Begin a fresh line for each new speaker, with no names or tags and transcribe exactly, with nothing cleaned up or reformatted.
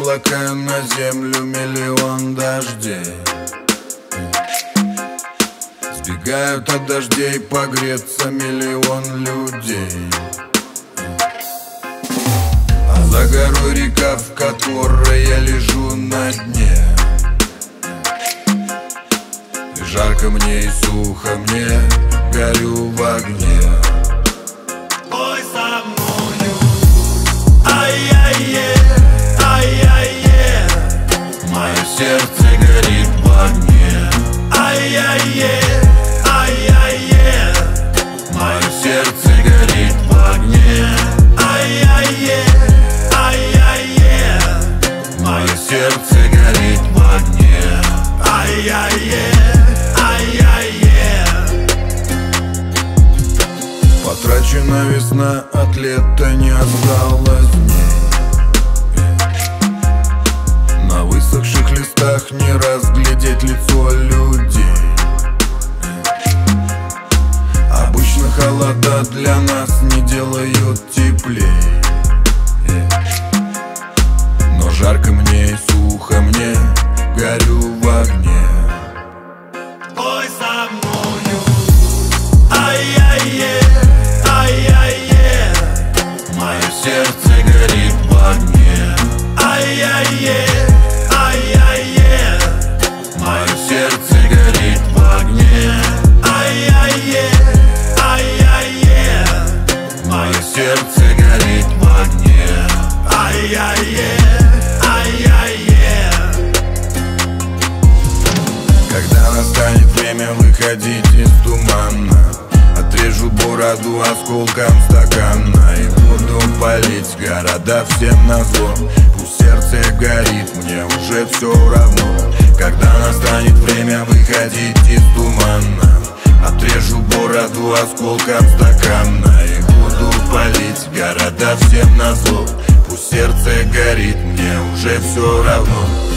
облака, на землю миллион дождей. Сбегают от дождей погреться миллион людей. А за горой река, в которой я лежу на дне. И жарко мне и сухо мне, горю в огне.
Ой, со мною, ай-яй-е, ай-яй-е,
Мое сердце горит в огне.
ай-яй-е, ай-яй-е,
Мое сердце горит в огне.
ай-яй-е, ай-яй-е,
Мое сердце горит в огне.
ай-яй-е, ай-яй-е.
Потрачена весна, от лета не осталось дней. На высохших листах не разглядеть лицо людей. Обычно холода для нас не делают теплей. Но жарко мне и сухо мне, горю в огне.
Ой, со мною, ай-яй-е, ай-яй-е,
Мое сердце горит в огне.
ай-яй-е, ай-яй-е,
Мое сердце горит в огне.
ай-яй-е, ай-яй-е,
Мое сердце горит в огне.
ай-яй-е, ай-яй-е.
Когда настанет время выходить из тумана, отрежу бороду осколком стакана и буду палить города всем назло. Пусть сердце горит, мне уже все равно. Когда настанет время выходить из тумана, отрежу бороду осколком стакана и буду палить города всем назло. Пусть сердце горит, мне уже все равно.